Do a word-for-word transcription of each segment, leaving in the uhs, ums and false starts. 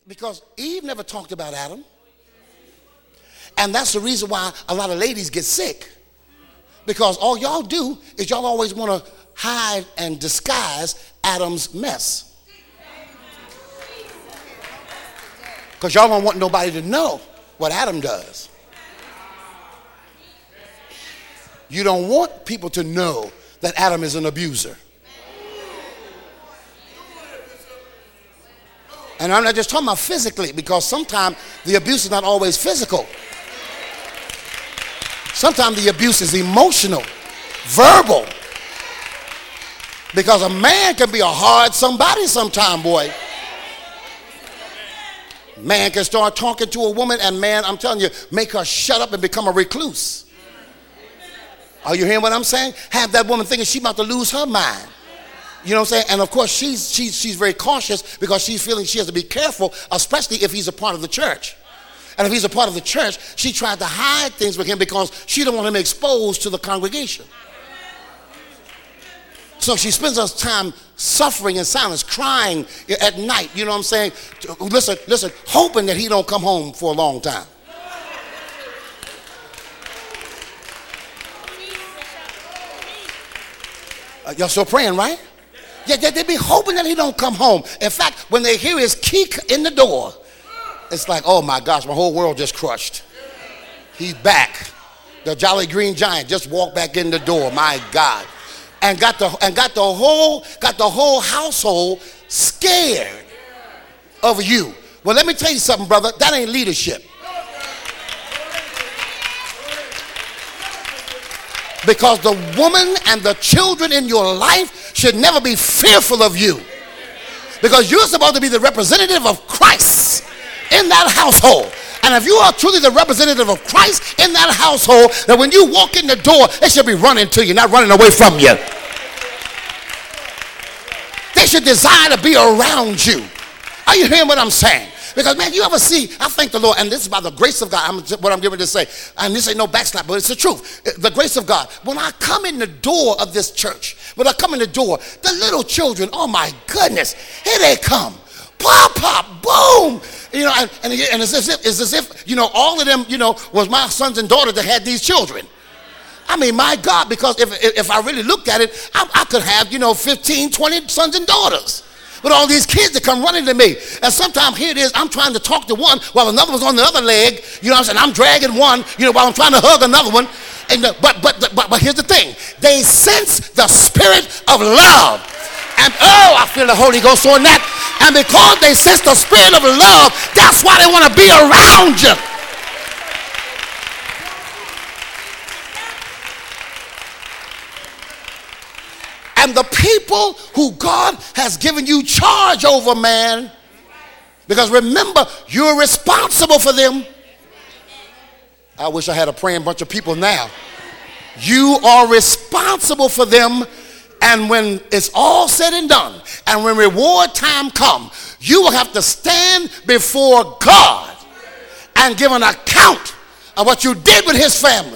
Because Eve never talked about Adam. And that's the reason why a lot of ladies get sick. Because all y'all do is y'all always want to hide and disguise Adam's mess. Because y'all don't want nobody to know what Adam does. You don't want people to know that Adam is an abuser. And I'm not just talking about physically, because sometimes the abuse is not always physical. Sometimes the abuse is emotional, verbal. Because a man can be a hard somebody sometime, boy. Man can start talking to a woman, and man, I'm telling you, make her shut up and become a recluse. Are you hearing what I'm saying? Have that woman thinking she's about to lose her mind. You know what I'm saying? And of course, she's, she's, she's very cautious because she's feeling she has to be careful, especially if he's a part of the church. And if he's a part of the church, she tried to hide things with him because she don't want him exposed to the congregation. So she spends her time suffering in silence, crying at night, you know what I'm saying? Listen, listen, hoping that he don't come home for a long time. Uh, y'all still praying, right? Yeah, they, they be hoping that he don't come home. In fact, when they hear his key in the door, it's like, oh my gosh, my whole world just crushed. He's back. The Jolly Green Giant just walked back in the door. My God. And got the and got the whole got the whole household scared of you. Well, let me tell you something, brother. That ain't leadership. Because the woman and the children in your life should never be fearful of you. Because you're supposed to be the representative of Christ in that household. And if you are truly the representative of Christ in that household, that when you walk in the door, they should be running to you, not running away from you. They should desire to be around you. Are you hearing what I'm saying? Because, man, you ever see, I thank the Lord, and this is by the grace of God, I'm, what I'm giving to say, and this ain't no backslap, but it's the truth. The grace of God. When I come in the door of this church, when I come in the door, the little children, oh my goodness, here they come. Pop, pop, boom. You know, and, and, and it's, as if, it's as if, you know, all of them, you know, was my sons and daughters that had these children. I mean, my God, because if, if I really looked at it, I, I could have, you know, fifteen, twenty sons and daughters. With all these kids that come running to me. And sometimes here it is, I'm trying to talk to one while another one's on the other leg. You know what I'm saying? I'm dragging one, you know, while I'm trying to hug another one. And the, but, but, but, but here's the thing. They sense the spirit of love. And oh, I feel the Holy Ghost on that. And because they sense the spirit of love, that's why they want to be around you. And the people who God has given you charge over, man, because remember, you're responsible for them. I wish I had a praying bunch of people now. You are responsible for them. And when it's all said and done, and when reward time comes, you will have to stand before God and give an account of what you did with his family.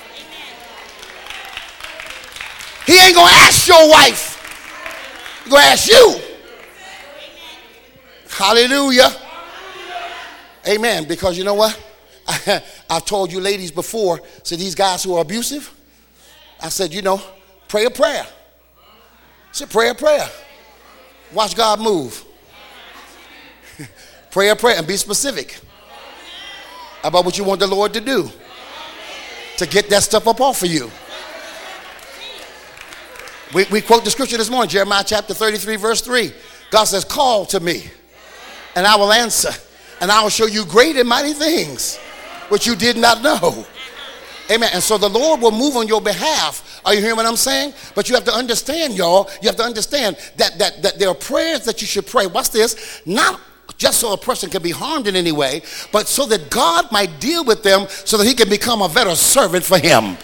He ain't going to ask your wife. He's going to ask you. Hallelujah. Amen. Because you know what? I, I've told you ladies before, so these guys who are abusive, I said, you know, pray a prayer. I said, pray a prayer. Watch God move. Pray a prayer and be specific about what you want the Lord to do to get that stuff up off of you. We, we quote the scripture this morning, Jeremiah chapter thirty-three, verse three. God says, call to me, and I will answer, and I will show you great and mighty things which you did not know. Amen. And so the Lord will move on your behalf. Are you hearing what I'm saying? But you have to understand, y'all, you have to understand that, that, that there are prayers that you should pray. Watch this. Not just so a person can be harmed in any way, but so that God might deal with them so that he can become a better servant for him.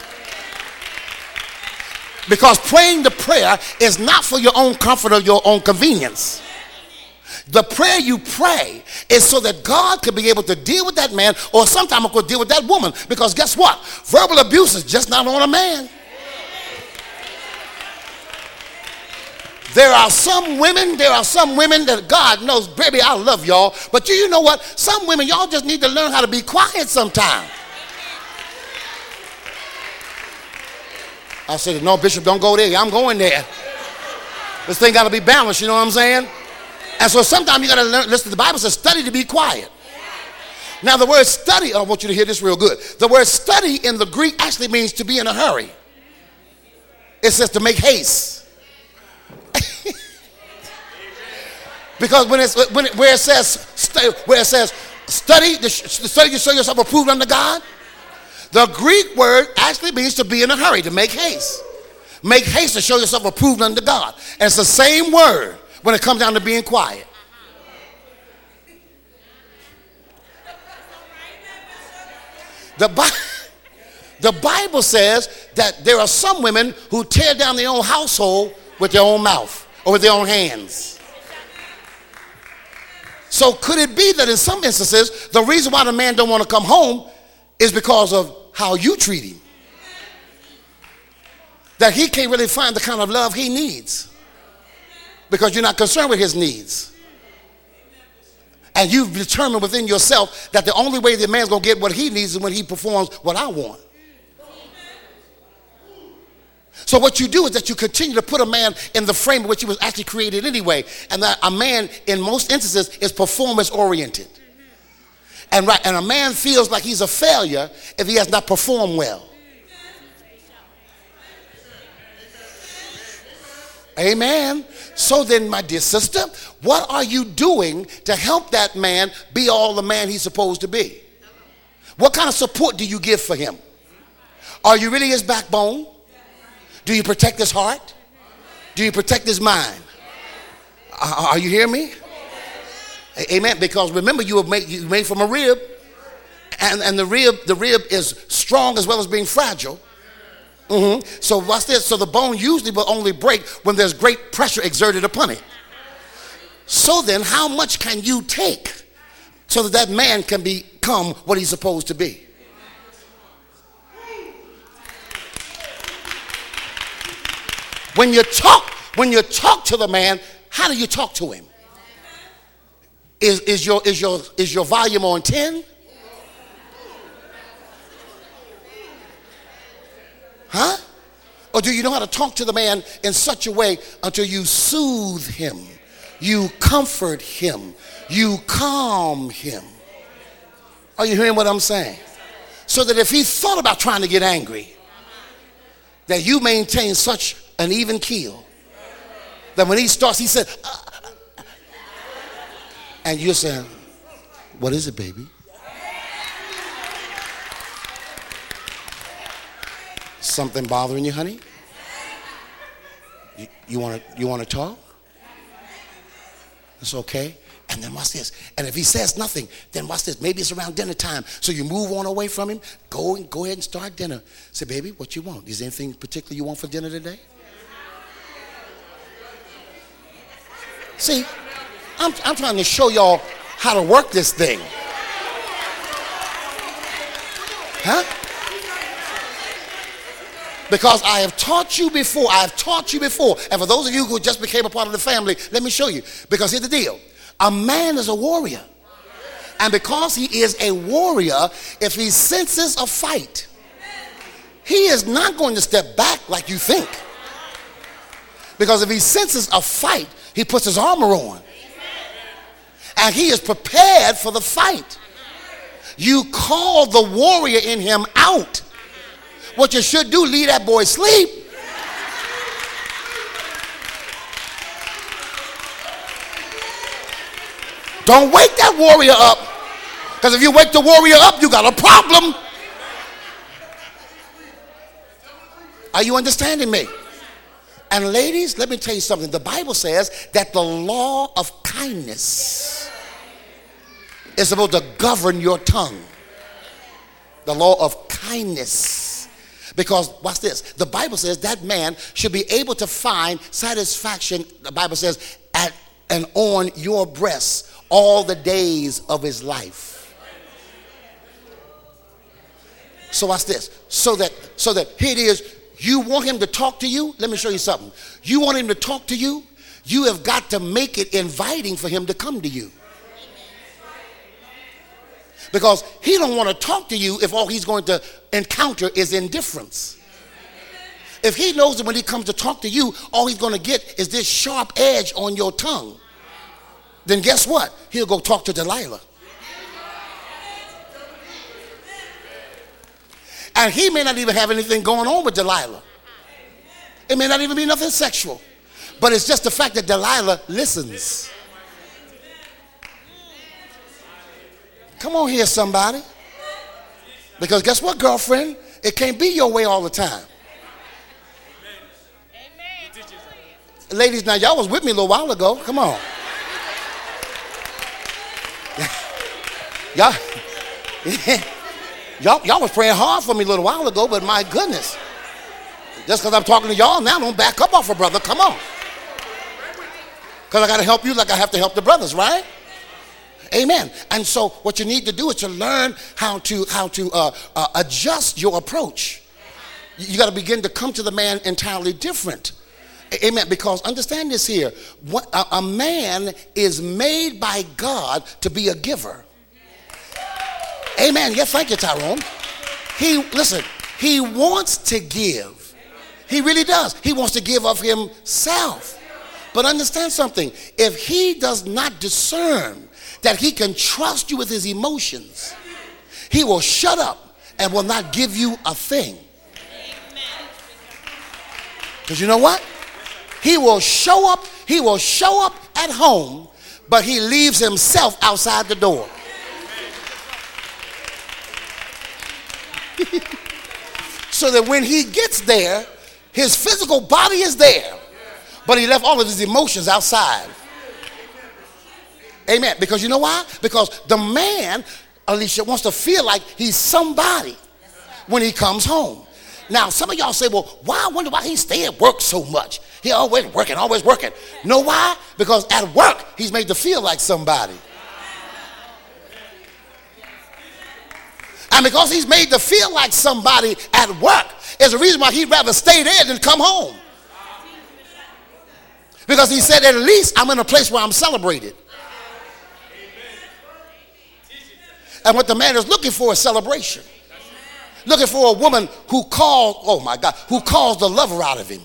Because praying the prayer is not for your own comfort or your own convenience. The prayer you pray is so that God can be able to deal with that man, or sometimes could deal with that woman. Because guess what? Verbal abuse is just not on a man. There are some women, there are some women that God knows, baby, I love y'all. But you, you know what? Some women, y'all just need to learn how to be quiet sometimes. I said, no, Bishop, don't go there. I'm going there. This thing got to be balanced, you know what I'm saying? And so sometimes you got to learn, listen, the Bible says study to be quiet. Now the word study, I want you to hear this real good. The word study in the Greek actually means to be in a hurry. It says to make haste. Because when it's when it, where it says where it says study to study to show yourself approved unto God, the Greek word actually means to be in a hurry, to make haste. Make haste to show yourself approved unto God. And it's the same word when it comes down to being quiet. The Bible, the Bible says that there are some women who tear down their own household with their own mouth or with their own hands. So could it be that in some instances, the reason why the man don't want to come home is because of how you treat him? That he can't really find the kind of love he needs because you're not concerned with his needs. And you've determined within yourself that the only way the man's going to get what he needs is when he performs what I want. So what you do is that you continue to put a man in the frame in which he was actually created anyway. And that a man, in most instances, is performance oriented. And, right, and a man feels like he's a failure if he has not performed well. Amen. So then, my dear sister, what are you doing to help that man be all the man he's supposed to be? What kind of support do you give for him? Are you really his backbone? Do you protect his heart? Do you protect his mind? Are you hearing me? Amen. Because remember, you were made, you were made from a rib, and, and the rib the rib is strong as well as being fragile. Mm-hmm. So watch this. So the bone usually will only break when there's great pressure exerted upon it. So then, how much can you take so that that man can become what he's supposed to be? When you talk, when you talk to the man, how do you talk to him? Is, is your is your is your volume on ten? Huh? Or do you know how to talk to the man in such a way until you soothe him, you comfort him, you calm him? Are you hearing what I'm saying? So that if he thought about trying to get angry, that you maintain such an even keel that when he starts, he said, uh, and you're saying, what is it, baby? Something bothering you, honey? You, you want to you want to talk? It's okay. And then watch this. And if he says nothing, then watch this. Maybe it's around dinner time. So you move on away from him. Go and go ahead and start dinner. Say, baby, what you want? Is there anything particular you want for dinner today? See, I'm, I'm trying to show y'all how to work this thing. Huh? Because I have taught you before. I have taught you before. And for those of you who just became a part of the family, let me show you. Because here's the deal. A man is a warrior. And because he is a warrior, if he senses a fight, he is not going to step back like you think. Because if he senses a fight, he puts his armor on. And he is prepared for the fight. You call the warrior in him out. What you should do, leave that boy sleep. Don't wake that warrior up. Because if you wake the warrior up, you got a problem. Are you understanding me? And ladies, let me tell you something. The Bible says that the law of kindness is supposed to govern your tongue. The law of kindness. Because, watch this, the Bible says that man should be able to find satisfaction, the Bible says, at and on your breast all the days of his life. So watch this. So that, so that here it is, you want him to talk to you? Let me show you something. You want him to talk to you? you have got to make it inviting for him to come to you. Because he don't want to talk to you if all he's going to encounter is indifference. If he knows that when he comes to talk to you, all he's going to get is this sharp edge on your tongue, then guess what? He'll go talk to Delilah. And he may not even have anything going on with Delilah. It may not even be nothing sexual. But it's just the fact that Delilah listens. Come on here, somebody. Because guess what, girlfriend? It can't be your way all the time. Ladies, now y'all was with me a little while ago. Come on. y'all, y'all, y'all was praying hard for me a little while ago, but my goodness. Just because I'm talking to y'all now, don't back up off a brother. Come on. Because I got to help you like I have to help the brothers, right? Amen. And so what you need to do is to learn how to, how to uh, uh, adjust your approach. You, you got to begin to come to the man entirely different. Amen. Because understand this here. What, a, a man is made by God to be a giver. Amen. Yes, thank you, Tyrone. He, listen, he wants to give. He really does. He wants to give of himself. But understand something. If he does not discern that he can trust you with his emotions, he will shut up and will not give you a thing. Because you know what? He will show up, he will show up at home, but he leaves himself outside the door. So that when he gets there, his physical body is there, but he left all of his emotions outside. Amen. Because you know why? Because the man, Alicia, wants to feel like he's somebody when he comes home. Now, some of y'all say, well, why? I wonder why he stay at work so much. He always working, always working. Know why? Because at work, he's made to feel like somebody. And because he's made to feel like somebody at work is the reason why he'd rather stay there than come home. Because he said, at least I'm in a place where I'm celebrated. And what the man is looking for is celebration. Looking for a woman who calls, oh my God, who calls the lover out of him.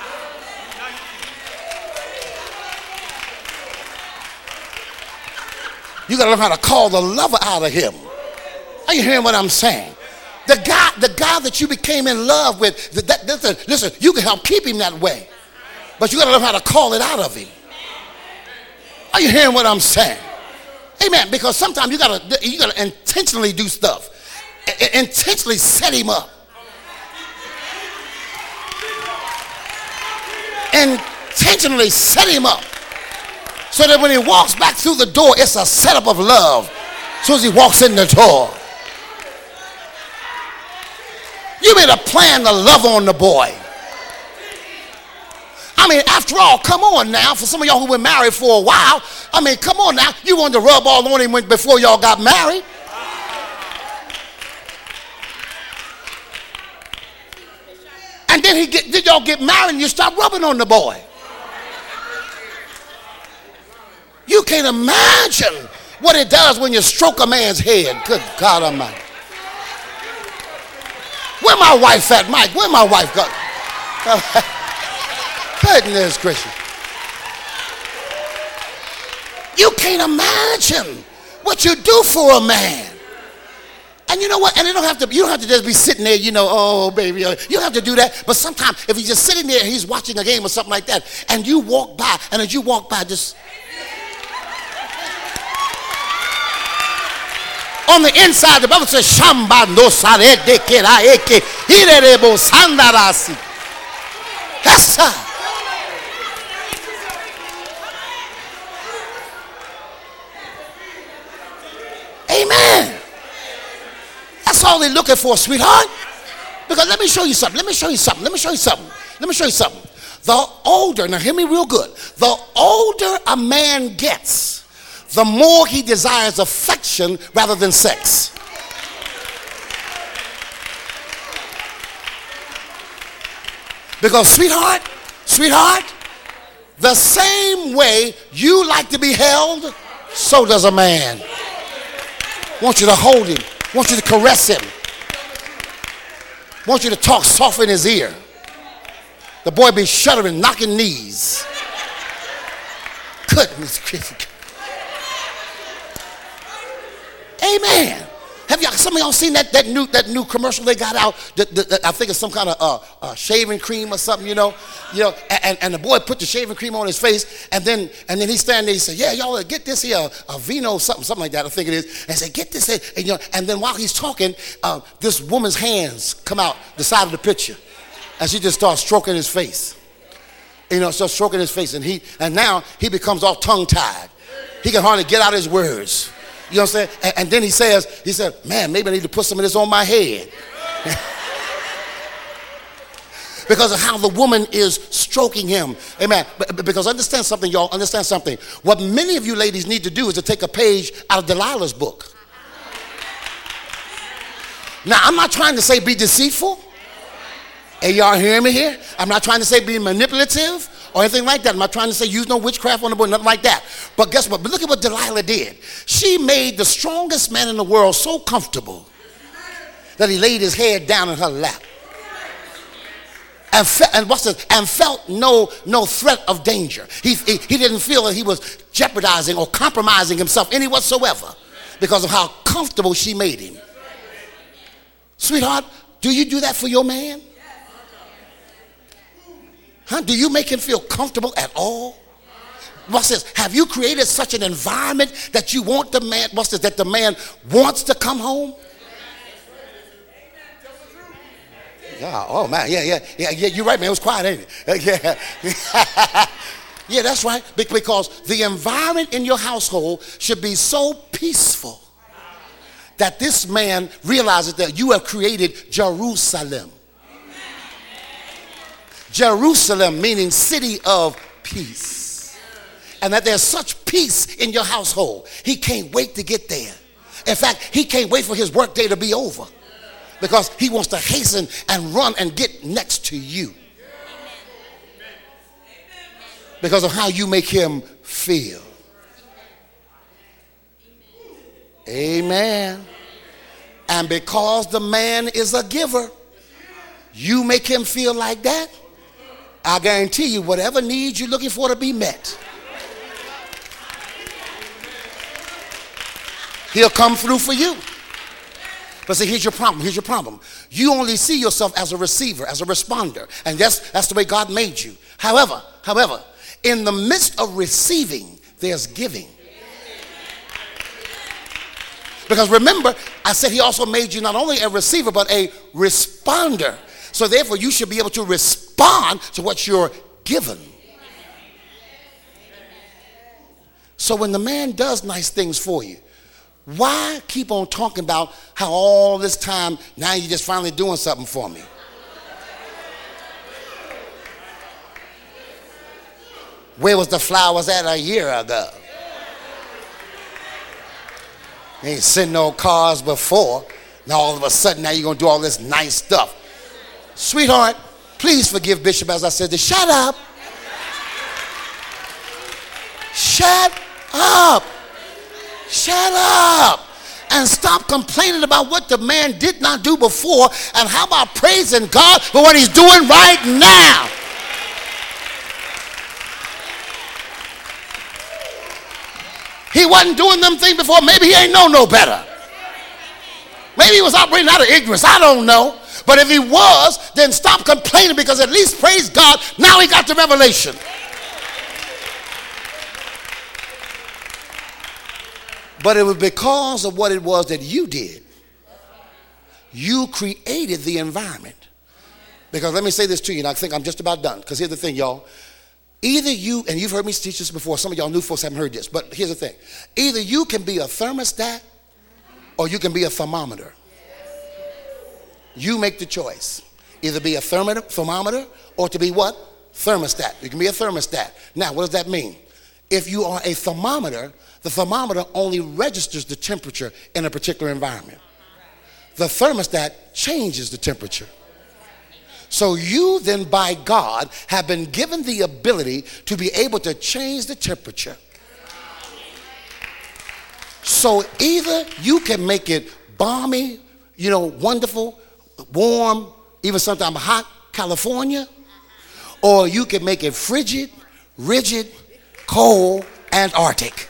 You got to learn how to call the lover out of him. Are you hearing what I'm saying? The guy, the guy that you became in love with, that, that, that, listen, you can help keep him that way. But you got to learn how to call it out of him. Are you hearing what I'm saying? Amen. Because sometimes you got to you got to intentionally do stuff. I- intentionally set him up. Intentionally set him up. So that when he walks back through the door, it's a setup of love. As soon as he walks in the door. You made a plan to love on the boy. I mean, after all, come on now. For some of y'all who been married for a while, I mean, come on now. You wanted to rub all on him before y'all got married. And then he get, did y'all get married and you stop rubbing on the boy. You can't imagine what it does when you stroke a man's head. Good God Almighty. Where my wife at, Mike? Where my wife go? Goodness gracious. You can't imagine what you do for a man. And you know what? And it don't have to, you don't have to just be sitting there, you know, oh, baby. You don't have to do that. But sometimes if he's just sitting there and he's watching a game or something like that, and you walk by, and as you walk by, just on the inside, the Bible says, Shamba no sarede keraeke hirerebo sandarasi. Yes, sir. Amen. That's all they're looking for, sweetheart. Because let me show you something. Let me show you something. Let me show you something. Let me show you something. The older, now hear me real good. The older a man gets, the more he desires affection rather than sex. Because sweetheart, sweetheart, The same way you like to be held, so does a man. Want you to hold him. Want you to caress him. Want you to talk soft in his ear. The boy be shuddering, knocking knees. Goodness gracious. Amen. Have y'all, some of y'all seen that, that new that new commercial they got out? The, the, the, I think it's some kind of uh, uh, shaving cream or something, you know. You know, and, and the boy put the shaving cream on his face, and then and then he's standing there. He said, "Yeah, y'all get this here, a vino something, something like that. I think it is." And said, "Get this here." And, you know, and then while he's talking, uh, this woman's hands come out the side of the picture, and she just starts stroking his face. You know, starts stroking his face, and he and now he becomes all tongue-tied. He can hardly get out his words. You know what I'm saying? And, and then he says, he said, "Man, maybe I need to put some of this on my head." Because of how the woman is stroking him. Amen. But, because understand something, y'all. Understand something. What many of you ladies need to do is to take a page out of Delilah's book. Now, I'm not trying to say be deceitful. And y'all hearing me here? I'm not trying to say be manipulative or anything like that. I'm not trying to say use no witchcraft on the boy, nothing like that. But guess what? But look at what Delilah did. She made the strongest man in the world so comfortable that he laid his head down in her lap. And, fe- and, what's this? And felt no, no threat of danger. He, he, he didn't feel that he was jeopardizing or compromising himself any whatsoever because of how comfortable she made him. Sweetheart, do you do that for your man? Huh? Do you make him feel comfortable at all? What's this? Have you created such an environment that you want the man, what's this, that the man wants to come home? Yeah, oh man, yeah, yeah, yeah, yeah, you're right, man. It was quiet, ain't it? Yeah. Yeah, that's right. Because the environment in your household should be so peaceful that this man realizes that you have created Jerusalem. Jerusalem meaning city of peace. And that there's such peace in your household. He can't wait to get there. In fact, he can't wait for his workday to be over because he wants to hasten and run and get next to you because of how you make him feel. Amen. And because the man is a giver, you make him feel like that, I guarantee you whatever needs you're looking for to be met, he'll come through for you. But see, here's your problem. Here's your problem. You only see yourself as a receiver, as a responder. And that's, that's the way God made you. However, however, in the midst of receiving, there's giving. Because remember, I said he also made you not only a receiver, but a responder. So therefore, you should be able to respond to what you're given. So when the man does nice things for you, why keep on talking about how all this time, now you're just finally doing something for me? Where was the flowers at a year ago? They ain't sent no cars before. Now all of a sudden, now you're going to do all this nice stuff. Sweetheart, please forgive Bishop as I said this. Shut up. Shut up. Shut up. And stop complaining about what the man did not do before. And how about praising God for what he's doing right now? He wasn't doing them things before. Maybe he ain't know no better. Maybe he was operating out of ignorance. I don't know. But if he was, then stop complaining, because at least, praise God, now he got the revelation. But it was because of what it was that you did. You created the environment. Because let me say this to you, and I think I'm just about done. Because here's the thing, y'all. Either you, and you've heard me teach this before, some of y'all new folks haven't heard this, but here's the thing. Either you can be a thermostat or you can be a thermometer. You make the choice. Either be a thermometer or to be what? Thermostat. You can be a thermostat. Now, what does that mean? If you are a thermometer, the thermometer only registers the temperature in a particular environment. The thermostat changes the temperature. So you then, by God, have been given the ability to be able to change the temperature. So either you can make it balmy, you know, wonderful, warm, even sometimes hot California, or you can make it frigid, rigid, cold, Antarctic.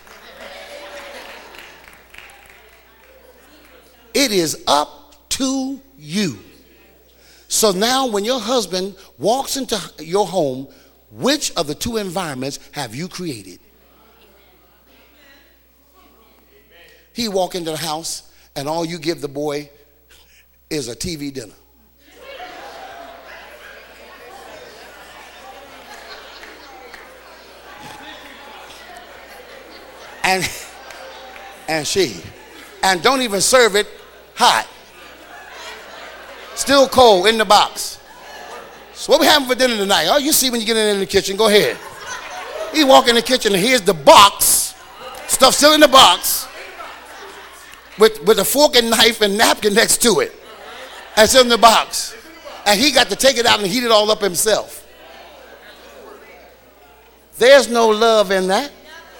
It is up to you. So now when your husband walks into your home, which of the two environments have you created? He walk into the house and all you give the boy is a T V dinner. And, and she, and don't even serve it hot. Still cold in the box. So what we having for dinner tonight? Oh, you see when you get in the kitchen, go ahead. He walk in the kitchen and here's the box, stuff still in the box, with, with a fork and knife and napkin next to it. And it's in the box. And he got to take it out and heat it all up himself. There's no love in that.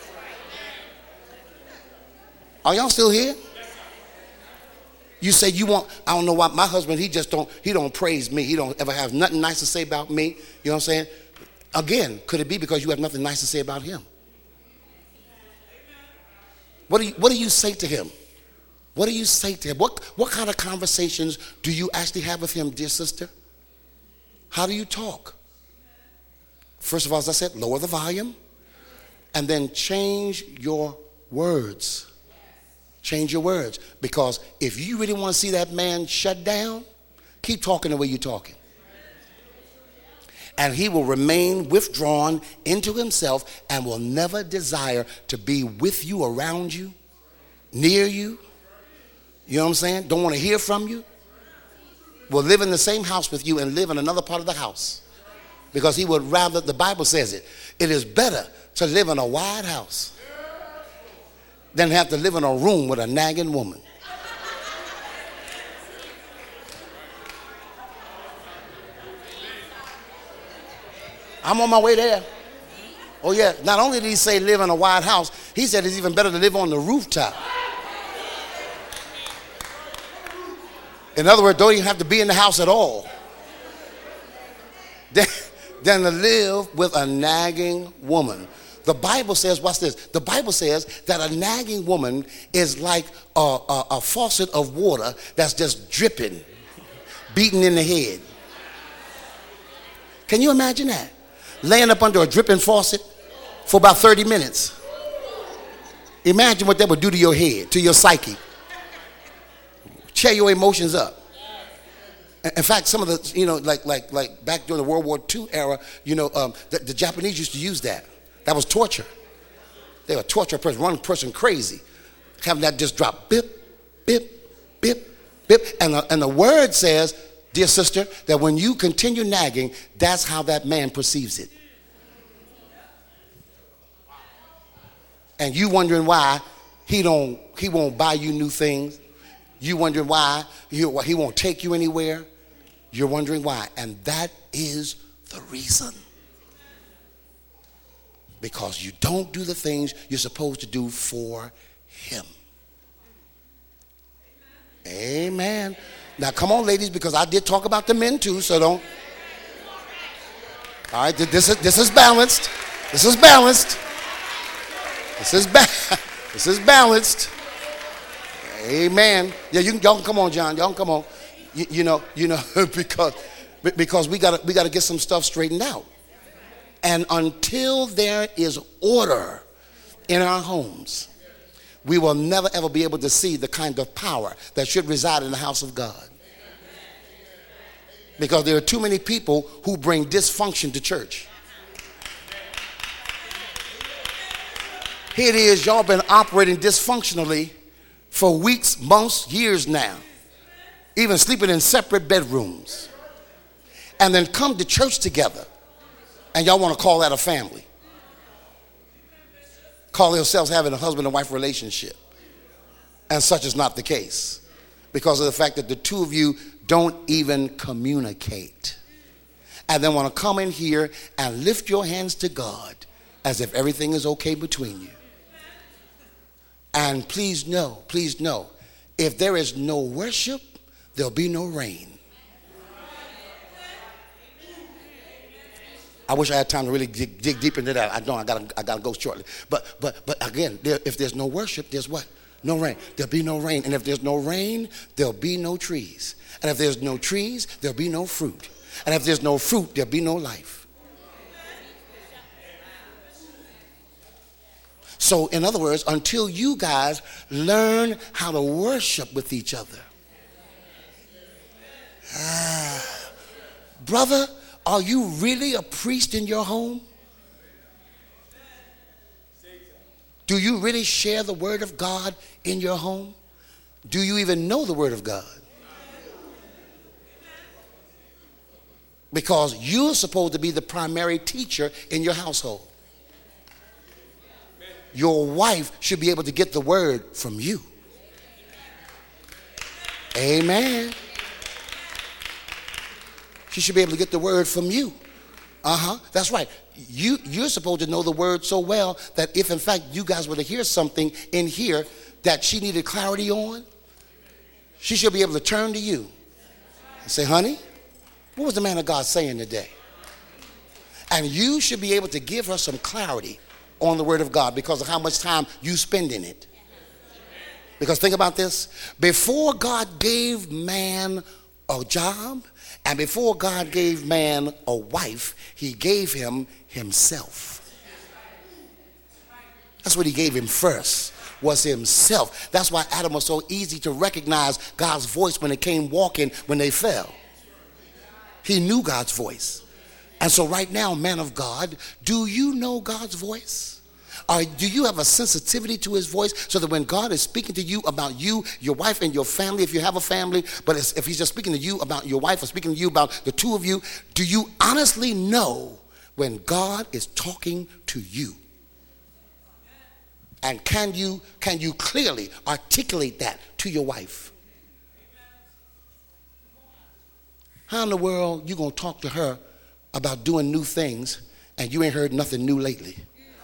Are y'all still here? You say you want, I don't know why my husband, he just don't, he don't praise me. He don't ever have nothing nice to say about me. You know what I'm saying? Again, could it be because you have nothing nice to say about him? What do you, what do you say to him? What do you say to him? What, what kind of conversations do you actually have with him, dear sister? How do you talk? First of all, as I said, lower the volume and then change your words. Change your words. Because if you really want to see that man shut down, keep talking the way you're talking. And he will remain withdrawn into himself and will never desire to be with you, around you, near you. You know what I'm saying? Don't want to hear from you. Will live in the same house with you and live in another part of the house. Because he would rather, the Bible says it, it is better to live in a wide house than have to live in a room with a nagging woman. I'm on my way there. Oh yeah, not only did he say live in a wide house, he said it's even better to live on the rooftop. In other words, don't even have to be in the house at all. Than, than to live with a nagging woman. The Bible says, watch this, the Bible says that a nagging woman is like a, a, a faucet of water that's just dripping, beating in the head. Can you imagine that? Laying up under a dripping faucet for about thirty minutes. Imagine what that would do to your head, to your psyche. Tear your emotions up. In fact, some of the, you know, like like like back during the World War Two era, you know, um, the, the Japanese used to use that. That was torture. They would torture a person, run a person crazy. Having that just drop, bip, bip, bip, bip. And the, and the word says, dear sister, that when you continue nagging, that's how that man perceives it. And you wondering why he don't, he won't buy you new things. You wondering why he, he won't take you anywhere. You're wondering why. And that is the reason. Because you don't do the things you're supposed to do for him. Amen. Now come on, ladies, because I did talk about the men too, so don't. All right, this is this is balanced. This is balanced. This is ba- this is balanced. Amen. Yeah, you can, y'all can come on, John. Y'all can come on. You, you know, you know, because because we gotta we gotta get some stuff straightened out. And until there is order in our homes, we will never ever be able to see the kind of power that should reside in the house of God. Because there are too many people who bring dysfunction to church. Here it is, y'all been operating dysfunctionally for weeks, months, years now. Even sleeping in separate bedrooms. And then come to church together. And y'all want to call that a family. Call yourselves having a husband and wife relationship. And such is not the case. Because of the fact that the two of you don't even communicate. and then want to come in here and lift your hands to God as if everything is okay between you. And please know, please know, if there is no worship, there'll be no rain. I wish I had time to really dig, dig deep into that. I know I gotta, I gotta go shortly. But, but, but again, there, if there's no worship, there's what? No rain. There'll be no rain. And if there's no rain, there'll be no trees. And if there's no trees, there'll be no fruit. And if there's no fruit, there'll be no life. So, in other words, until you guys learn how to worship with each other. Ah, brother, are you really a priest in your home? Do you really share the word of God in your home? Do you even know the word of God? Because you're supposed to be the primary teacher in your household. Your wife should be able to get the word from you. Amen. She should be able to get the word from you. Uh-huh. That's right. You, you're supposed to know the word so well that if in fact you guys were to hear something in here that she needed clarity on, she should be able to turn to you and say, honey, what was the man of God saying today? And you should be able to give her some clarity on the word of God because of how much time you spend in it. Because think about this. Before God gave man a job, and before God gave man a wife, he gave him himself. That's what he gave him first, was himself. That's why Adam was so easy to recognize God's voice when it came walking when they fell. He knew God's voice. And so right now, man of God, do you know God's voice? Or do you have a sensitivity to his voice so that when God is speaking to you about you, your wife, and your family, if you have a family, but if he's just speaking to you about your wife or speaking to you about the two of you, do you honestly know when God is talking to you? And can you, can you clearly articulate that to your wife? How in the world you going to talk to her about doing new things and you ain't heard nothing new lately?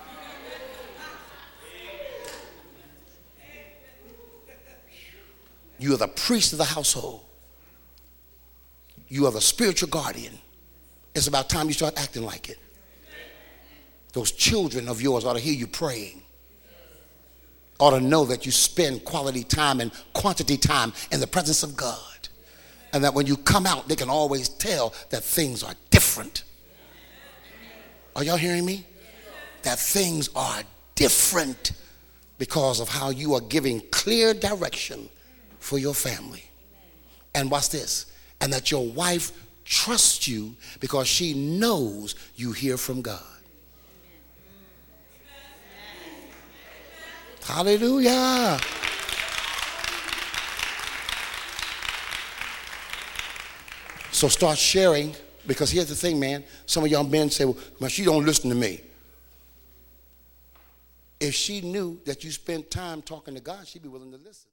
You are the priest of the household. You are the spiritual guardian. It's about time you start acting like it. Those children of yours ought to hear you praying. Ought to know that you spend quality time and quantity time in the presence of God. And that when you come out, they can always tell that things are different. Are y'all hearing me? That things are different because of how you are giving clear direction for your family. And watch this. And that your wife trusts you because she knows you hear from God. Hallelujah. So start sharing, because here's the thing, man. Some of y'all men say, well, she don't listen to me. If she knew that you spent time talking to God, she'd be willing to listen.